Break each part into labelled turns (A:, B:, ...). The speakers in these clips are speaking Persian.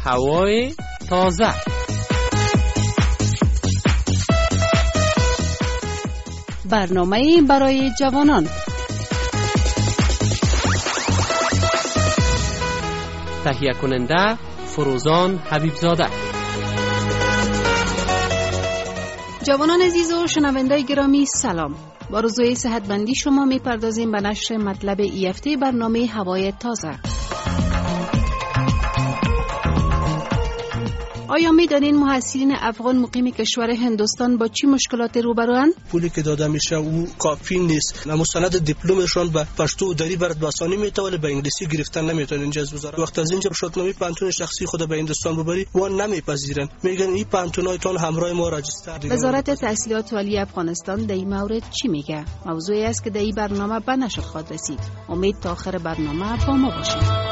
A: هوای تازه.
B: برنامه برای جوانان.
A: تهیه کننده فروزان حبیبزاده.
B: جوانان عزیز و شنونده گرامی سلام. با روزهای صحتمندی شما میپردازیم به نشر مطلب این هفته برنامه هوای تازه. آیا میدانین محصلین افغان مقیم کشور هندوستان با چی مشکلات روبروان؟
C: پولی که داده میشه او کافی نیست. مستند دیپلمشون به پشتو و دری برات بسانی میتونه، به انگلیسی گرفتن نمیتونه اینجا از وزارت. وقت از اینجا شرطنامه پانتون شخصی خود به هندوستان ببری و نمیپذیرن، میگن این پانتونایتون همراه ما راجستر.
B: وزارت تحصیلات عالی افغانستان در این مورد چی میگه؟ موضوعی است که در این برنامه به نشر خواهد رسید. امید تا آخر برنامه با ما باشید.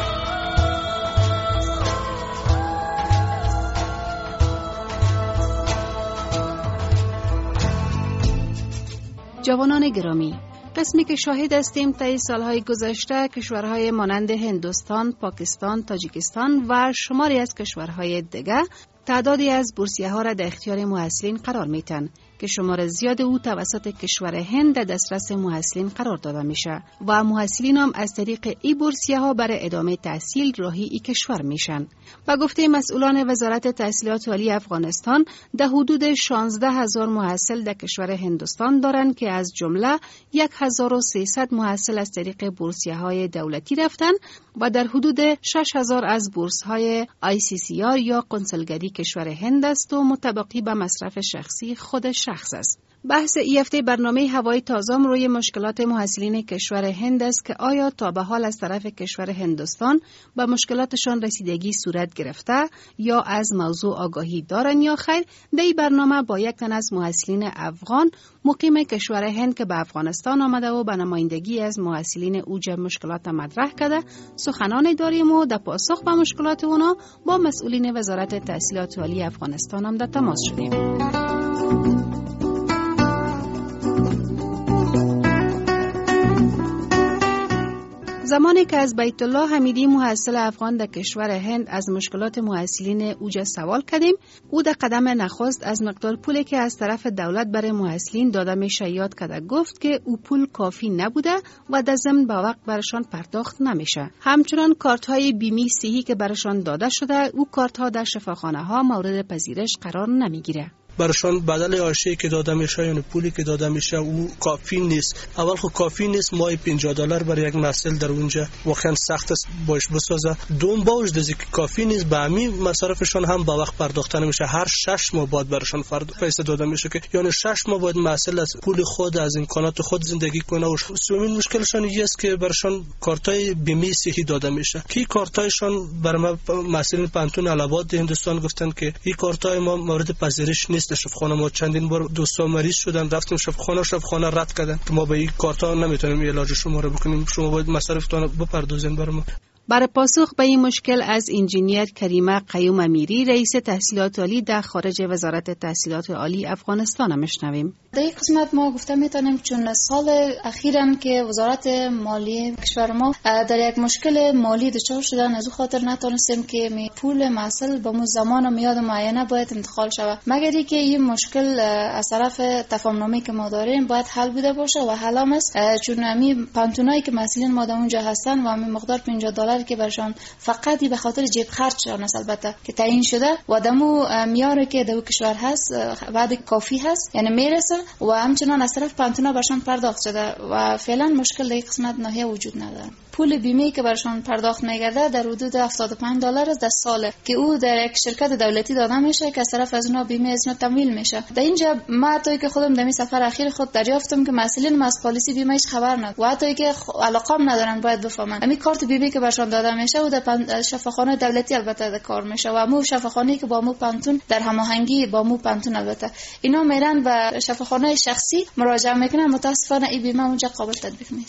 B: جوانان گرامی، قسمی که شاهد هستیم طی سالهای گذشته کشورهای مانند هندوستان، پاکستان، تاجیکستان و شماری از کشورهای دیگر تعدادی از بورسیه ها را در اختیار محصلین قرار میتن که شمار زیاد او توسط کشور هند در دسترس محصلین قرار داده میشه و محصلین هم از طریق این بورسیه ها برای ادامه تحصیل راهی این کشور میشن. با گفته مسئولان وزارت تحصیلات عالی افغانستان، در حدود 16,000 محصل در کشور هندوستان دارند که از جمله 1,300 محصل از طریق بورسیه های دولتی رفتن و در حدود 6,000 از بورس های ICCR یا کنسولگری کشور هند است و متبقی به مصرف شخصی خود شخص است. بحث این هفته برنامه هوای تازه روی مشکلات محصلین کشور هند است که آیا تا به حال از طرف کشور هندوستان به مشکلاتشان رسیدگی صورت گرفته یا از موضوع آگاهی دارند یا خیر. در این برنامه با یک تن از محصلین افغان مقیم کشور هند که به افغانستان آمده و به نمایندگی از محصلین اوج مشکلات مطرح کرده سخنان داریم و در پاسخ به مشکلات اونا با مسئولین وزارت تحصیلات عالی افغانستان هم در تماس شدیم. زمانی که از بیت الله حمیدی محصل افغان در کشور هند از مشکلات محصلین اوج سوال کردیم، او در قدم نخست از مقدار پولی که از طرف دولت برای محصلین داده میشه یاد کرده گفت که او پول کافی نبوده و در ضمن به وقت برشان پرداخت نمیشه. همچنان کارت های بیمه صحی که برشان داده شده، او کارت ها در شفاخانه ها مورد پذیرش قرار نمیگیره.
C: برشان بدل آشی که داده میشه یعنی پولی که داده میشه او کافی نیست. اول خود کافی نیست، ماهی $50 برای یک محصل در اونجا واقعا سخت است باش بسازه. دوم با وجود که کافی نیست، به همین مصارفشان هم با وقت پرداخته نمیشه. هر 6 ماه بعد برشان پیسه داده میشه که یعنی 6 ماه باید محصل از پول خود از امکانات خود زندگی کنه. و سومین مشکلشان این است که برشان کارتای بیمه صحی داده میشه که کارتایشان برای محصلین پانتون الهاباد هندوستان گفتن که این کارتای ما مورد پذیرش نیست. شفاخانه ما چندین بار دوستا مریض شدن، رفتیم شفاخانه رد کردن که ما به این کارتا نمیتونیم علاج شما رو بکنیم، شما باید مصارفتون بپردازین برای ما.
B: برای پاسخ به این مشکل از انجینیر کریمه قیوم امیری رئیس تحصیلات عالی در خارج وزارت تحصیلات عالی افغانستان میشنویم.
D: در این قسمت ما گفته میتونیم چون سال اخیراً که وزارت مالی کشور ما در یک مشکل مالی دچار شدن، از او خاطر نتونستیم که پول محصل به مو زمان و میاد معینه باید انتقال شود، مگر که این مشکل از طرف تفاهم‌نامه‌ای که ما داریم باید حل بوده باشه و حل هم است. چون همین پانتونایی که مسئولین ما در اونجا هستن و همین مقدار $50 که برشان فقط به خاطر جیب خرجشان البته که تعیین شده و دمو میاره که در کشور هست بعد کافی هست یعنی میرسه و همچنان از طرف پانتونا برشان پرداخت شده و فعلا مشکل در این قسمت نهایی وجود نداره. پول بیمه که برشان پرداخت میگرده در حدود $75 است در سال که او در یک شرکت دولتی داده میشه که از طرف از اونها بیمه از اونها تمویل میشه. در اینجا ما توی که خودم در این سفر اخیر خود دریافتم که مسئولین از پالیسی بیمهش خبر ندارن و حتی که علاقه ندارن باید بفهمن. همین کارت بیمه که برشان داده میشه و در شفاخانه دولتی البته در کار میشه و مو شفاخانه‌ای که با مو پانتون در هماهنگی با مو پانتون البته اینا میرن به شفاخانه شخصی مراجعه میکنن. متاسفانه این بیمه اونجا قابل تطبیق نیست.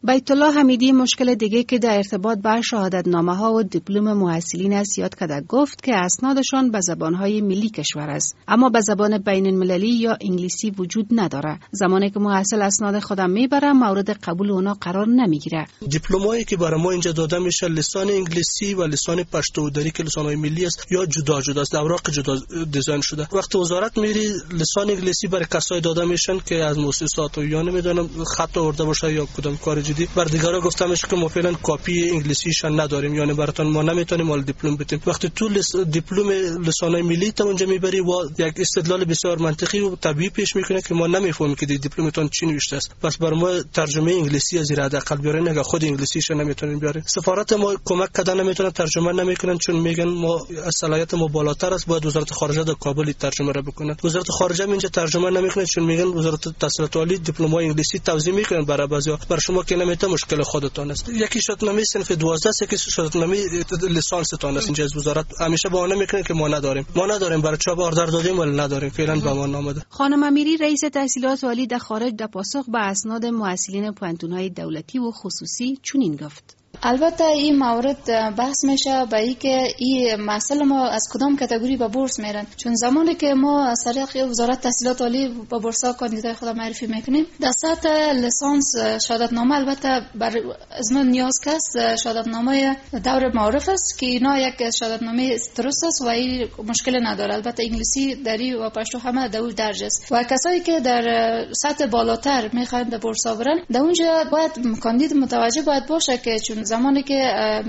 B: بیت الله حمیدی مشکل دیگه که در ارتباط با شهادتنامه ها و دیپلم محصلین است یاد کرده گفت که اسنادشان به زبانهای ملی کشور است، اما به زبان بین المللی یا انگلیسی وجود نداره. زمانی که محصل اسناد خودم میبره مورد قبول اونا قرار نمیگیره.
C: دیپلمایی که برای ما اینجا داده میشه لسان انگلیسی و لسان پشتو دری که لسانهای ملی است یا جدا جدا است، اوراق جدا دیزاین شده. وقتی وزارت میری لسان انگلیسی برای کسایی داده میشن که از مؤسسات و یا نمیدونم خط آورده باشه یا کدام کار جدی، بر دیگرا گفته میشه که ما فعلا کاپی انگلیسیشان نداریم، یعنی براتون ما نمیتونیم مال دیپلم بدیم. وقتی تو دیپلم لسانهای ملی تا اونجا میبری و یک استدلال بسیار منطقی و طبیعی پیش میکنه که ما نمیفهمیم که دیپلمتون چی نوشته است، پس بر ما ترجمه انگلیسی از زیر حداقل بیارین، اگه خود انگلیسیش نمیتونین بیارین. سفارت ما کمک کردن نمیتونن، ترجمه نمیکنن، چون میگن ما صلاحیت ما بالاتر است، باید وزارت خارجه در کابل ترجمه را بکنه. وزارت خارجه اینجا ترجمه نمیکنه، چون میگن وزارت تحصیلات عالی دیپلم‌های انگلیسی توزیع میکنن برای بعضیا، بر شما که نمیتونه مشکل خودتان است. یکی شهادتنامه صنف 12 است، یکی شهادتنامه لیسانس تان است. اینجا از وزارت همیشه بهانه میکنه که ما نداریم برای چاپ آردر دادیم ولی نداریم، فعلا به ما نامده.
B: خانم امیری رئیس تحصیلات عالی در خارج در پاسخ به اسناد محصلین پوهنتون‌های دولتی و خصوصی چنین گفت:
D: البته این مورد بحث میشه به این که این مسئله ما از کدام کاتگوری به بورس میرن، چون زمانی که ما از طریق وزارت تحصیلات عالی به بورس‌ها کاندیدای خود معرفی میکنیم در سطح لیسانس شهادتنامه البته بر ازمن نیاز کست شهادتنامه دور معارف است که اینا یک شهادتنامه درست است و این مشکل نداره. البته انگلیسی دری و پشتو همه در درجه است و کسایی که در سطح بالاتر میخواین به بورس‌ها برن در اونجا باید کاندید متوجه باید باشه که چون زمانی که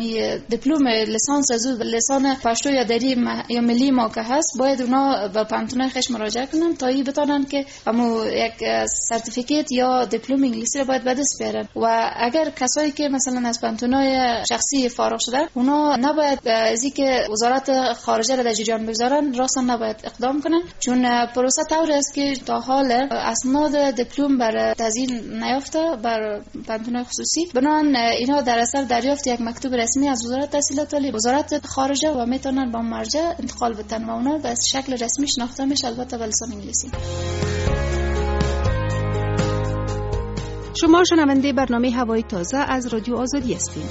D: دیپلم لیسانس از لسان پشتو یا دری یا ملی ما که هست باید اونا به پانتونای خش مراجعه کنن تا این بتونن که همو یک سرتیفیکیت یا دیپلم انگلیسی رو باید به دست بیارن. و اگر کسایی که مثلا از پانتونای شخصی فارغ شدن اونا نباید از اینکه وزارت خارجه را در جریان بگذارن، راستاً نباید اقدام کنن، چون پروسه طوری است که تا حال اسناد دیپلم بر تزیین نیافته بر پانتونای خصوصی، بنابراین اینا در اثر دریافت یک مکتوب رسمی از وزارت تحصیلات عالی وزارت خارجه و میتونن با مرجع انتقال بدن و اونا به شکل رسمی شناخته میشه، البته به لسان انگلیسی.
B: شما شنونده برنامه هوای تازه از رادیو آزادی هستید.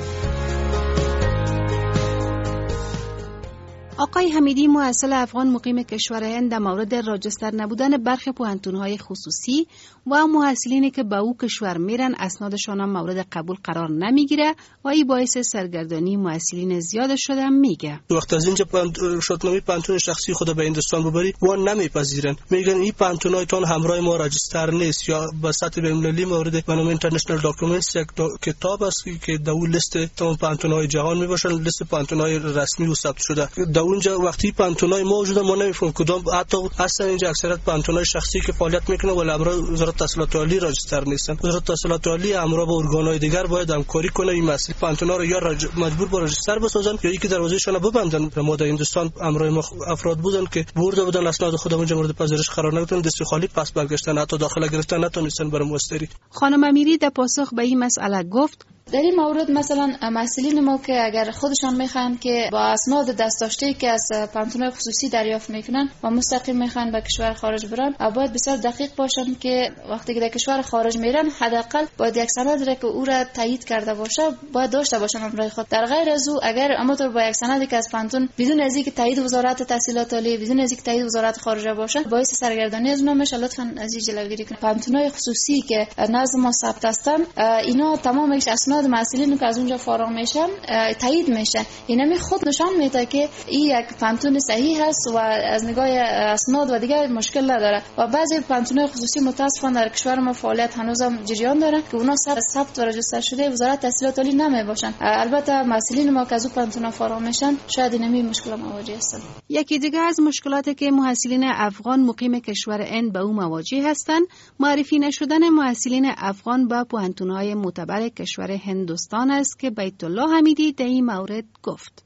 B: آقای حمیدی محصل افغان مقیم کشور هند در مورد راجستر نبودن برخی پوهنتون‌های خصوصی و محصلینی که به او کشور میرن اسنادشان هم مورد قبول قرار نمیگیره و این باعث سرگردانی محصلین زیاد شده میگه.
C: وقت از اینجا شهادتنامه پوهنتون شخصی خود به هندوستان ببری و نمیپذیرن، میگن این پوهنتونایتون همراه ما راجستر نیست یا به سطح بین‌المللی مورد بنام اینترنشنال داکومنتس یک کتاب است که در اون لیست تمام پوهنتون‌های جهان میباشن، لیست پوهنتون‌های رسمی و ثبت شده. اونجا وقتی پانتونای موجوده ما نمیفهمیم کدام، حتی اصلا اینجا اکثریت پانتونای شخصی که فعالیت میکنه ولی امرا وزارت تحصیلات عالی راجستر نیستن. وزارت تحصیلات عالی امرا با ارگانهای دیگر باید همکاری کنه این مسئله پانتونا رو یا مجبور با راجستر بسازن یا یکی دروازه‌شون رو ببندن. ما در هندوستان امرای ما افراد بودن که برده بودن اسناد خودمون اونجا مورد پذیرش قرار نگرفتن، دست خالی پس برگشتن، حتی داخله گرفتن نتونستن برای مستری.
B: خانم امیری در پاسخ به این مسئله گفت:
D: در این مورد مثلا مسئولین ما که اگر خودشان میخوان که با اسناد دستداشته که از پانتونای خصوصی دریافت میکنن و مستقیم میخوان به کشور خارج برن، باید بسیار دقیق باشن که وقتی که در کشور خارج میرن حداقل باید یک سند را که او را تایید کرده باشه باید داشته باشن همراه خود. در غیر از او اگر اماطور با یک سندی که از پانتون بدون از اینکه تایید وزارت تحصیلات عالی بدون از اینکه تایید وزارت خارجه باشه باعث سرگردانی از اونا میشه، لطفاً از این جلوگیری کنید. پانتونای خصوصی که نزد ما ثبت هستن اینا تمامش اسناد مسئولین که از اونجا فارغ میشن تایید میشه، اینمی خود نشان میده که این یک پانتون صحیح هست و از نگاه اسناد و دیگه مشکل نداره. و بعضی پانتون‌های خصوصی متاسفانه در کشور ما فعالیت هنوزم جریان داره که اونا ثبت و رجیستر شده وزارت تحصیلات عالی نمیباشن. البته مسئولین ما که از اون پانتون‌ها فارغ میشن شاید اینمی مشکل مواجه هستن.
B: یکی دیگه از مشکلاتی که محصلین افغان مقیم کشور هند به او مواجه هستند معرفی نشدن محصلین افغان به پوهنتون‌های معتبر کشور هندوستان است که بیت الله حمیدی در این مورد گفت: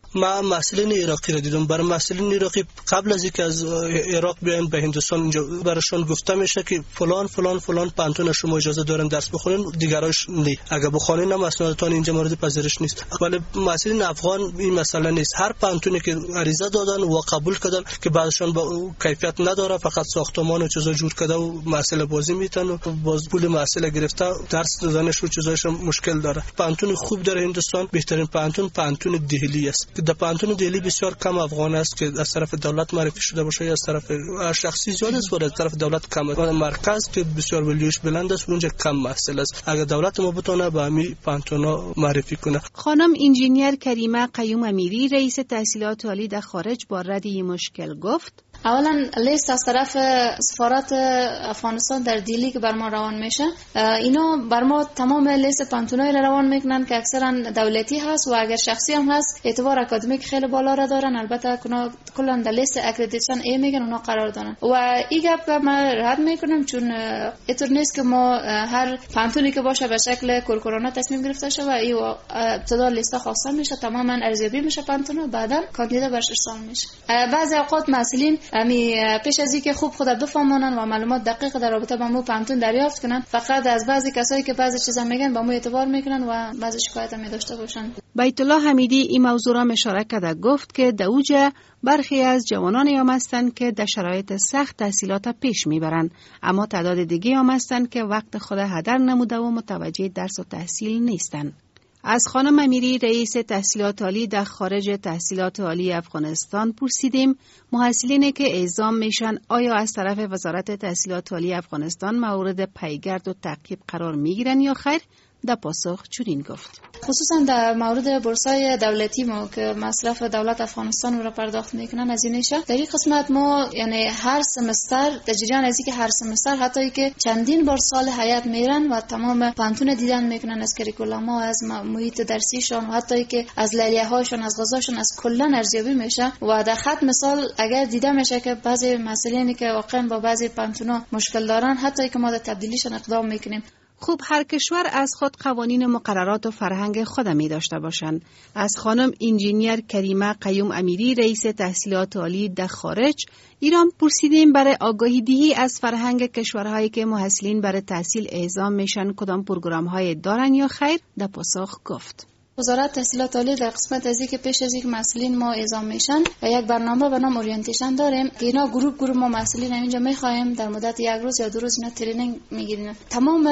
C: من مسئولین عراقی را دیدم. برای مسئولین عراقی قبل از اینکه از عراق بیاین به هندوستان اینجا براشون گفته میشه که فلان فلان فلان پانتون شما اجازه دارن درس بخونین، دیگراش نه. اگه بخونین هم اسنادتون اینجا مورد پذیرش نیست. ولی مسئولین افغان این مسئله نیست. هر پانتونی که عریضه دادن و قبول کردن که بعدشون با کیفیت نداره، فقط ساختمان و چیزا جور کرده و مسئله بازی میتن و باز پول مسئله گرفته، درس دادنش و چیزاش مشکل داره. پانتون خوب در هندوستان بهترین پانتون دهلی است. در پانتون دهلی بسیار کم افغان است که از طرف دولت معرفی شده باشه یا از طرف شخصی زیاد است، ولی از طرف دولت کم است. مرکز که بسیار ولیوش بلند است اونجا کم مسئله است. اگر دولت ما بتونه به همین پانتونا معرفی کنه.
B: خانم انجینیر کریمه قیوم امیری رئیس تحصیلات عالی در خارج با رد این مشکل گفت:
D: اولا لیست از طرف سفارت افغانستان در دیلی که بر ما روان میشه، اینا بر ما تمام لیست پانتونایی را روان میکنن که اکثرا دولتی هست و اگر شخصی هم هست اعتبار اکادمیک خیلی بالا را دارن. البته کلا در لیست اکریدیشن ای میگن اونا قرار دارن و این گپ من رد میکنم، چون اینطور نیست که ما هر پانتونی که باشه به شکل کورکورانا تصمیم گرفته شه و این ابتدا لیست خواسته میشه، تماما ارزیابی میشه پانتونا، بعدا کاندیدا برش ارسال میشه. بعضی اوقات مسئولین پیش از اینکه خوب خود بفهمونن و معلومات دقیق در رابطه با مو پانتون دریافت کنن، فقط از بعضی کسایی که بعضی چیزا میگن با مو اعتبار میکنن و بعضی شکایت هم داشته باشن.
B: بیت الله حمیدی این موضوع را اشاره کرده، گفت که در اوج برخی از جوانان هم هستند که در شرایط سخت تحصیلات پیش میبرند، اما تعداد دیگه هم هستند که وقت خود هدر نموده و متوجه درس و تحصیل نیستند. از خانم امیری رئیس تحصیلات عالی در خارج تحصیلات عالی افغانستان پرسیدیم محصلینی که اعزام میشن آیا از طرف وزارت تحصیلات عالی افغانستان مورد پیگرد و تعقیب قرار میگیرن یا خیر؟ در پاسخ چنین گفت:
D: خصوصا در مورد بورسای دولتی ما که مصرف دولت افغانستان را پرداخت میکنن از اینشه، در این قسمت ما یعنی هر سمستر در جریان از اینکه هر سمستر حتی که چندین بار سال حیات میرن و تمام پانتون دیدن میکنن از کریکولما، از محیط درسیشون و حتی که از لیلیه‌هاشون، از غذاشون، از کلا ارزیابی میشه و در خط مثال اگر دیده میشه که بعضی مسائلی که واقعا با بعضی پانتونا مشکل دارن، حتی که ما در تبدیلیشون اقدام میکنیم.
B: خوب هر کشور از خود قوانین و مقررات و فرهنگ خود می داشته باشند. از خانم انجینیر کریمه قیوم امیری رئیس تحصیلات عالی در خارج ایران پرسیدیم برای آگاهی دهی از فرهنگ کشورهایی که محصلین برای تحصیل اعزام میشن کدام پروگرام‌های دارن یا خیر؟ در پاسخ گفت:
D: وزارت تحصیلات عالی در قسمت از اینکه پیش از اینکه مسئولین ما اعزام میشن یک برنامه به نام اورینتیشن داریم که اینا گروه ما مسئولین اینجا میخوایم در مدت یک روز یا 2 روز اینا ترینینگ میگیرن. تمام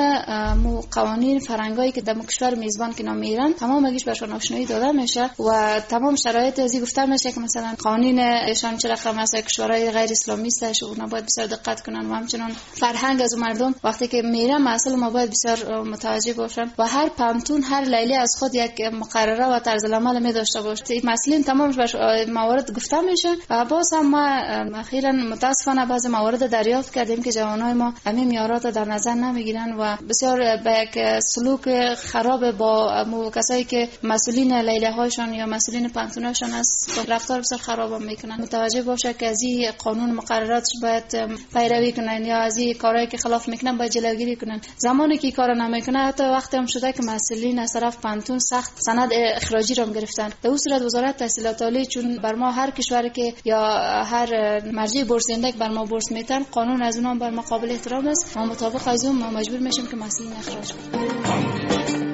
D: قوانین فرهنگایی که در کشور میزبان که میرن تمام گیش برشون آشنایی داده میشه و تمام شرایط از گفته میشه که مثلا قوانین ایشان چه رقم است، کشورهای غیر اسلامی است اونا باید بسیار دقت کنن و همچنین فرهنگ از مردم وقتی که میرن مسئول ما باید بسیار متوجه باشن و هر پانتون هر لیلی از خود یک مقرره و طرز العمل می داشته باشه. مسئولین تمامش به موارد گفته میشه و باز هم ما اخیراً متاسفانه بعضی موارد دریافت کردیم که جوانای ما همین معیارات در نظر نمیگیرن و بسیار به یک سلوک خراب با کسایی که مسئولین لیله هاشون یا مسئولین پانتوناشون است رفتار بسیار خراب میکنن. متوجه باشه که از این قانون مقررات باید پیروی کنن یا از این کارهایی که خلاف میکنن باید جلوگیری کنن. زمانی که کار نمیکنه حتی وقتی هم شده که مسئولین از طرف پانتون سخت سند اخراجی را گرفتن. در اون صورت وزارت تحصیلات عالی چون بر ما هر کشوری که یا هر مرجع بورس دهنده بر ما بورس میتن قانون از اونها بر ما قابل احترام است. ما مطابق از اون ما مجبور میشیم که مسئولین اخراج کنیم.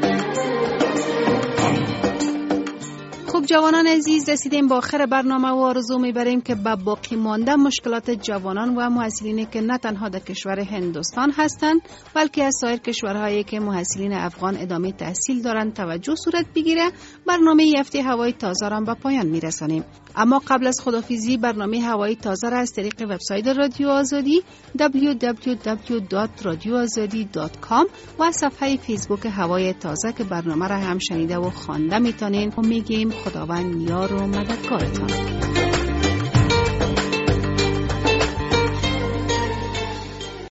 B: خب جوانان عزیز، رسیدیم با آخر برنامه و آرزو میبریم که با باقی مانده مشکلات جوانان و محصلینی که نه تنها در کشور هندوستان هستند بلکه از سایر کشورهایی که محصلین افغان ادامه تحصیل دارند توجه صورت بگیره. برنامه هفته هوای تازه را به پایان میرسانیم. اما قبل از خداحافظی برنامه هوای تازه را از طریق وبسایت رادیو آزادی www.radioazadi.com و صفحه فیسبوک هوای تازه که برنامه را هم شنیده و خوانده میتونین و میگیم خداوند یار و مددگارتان.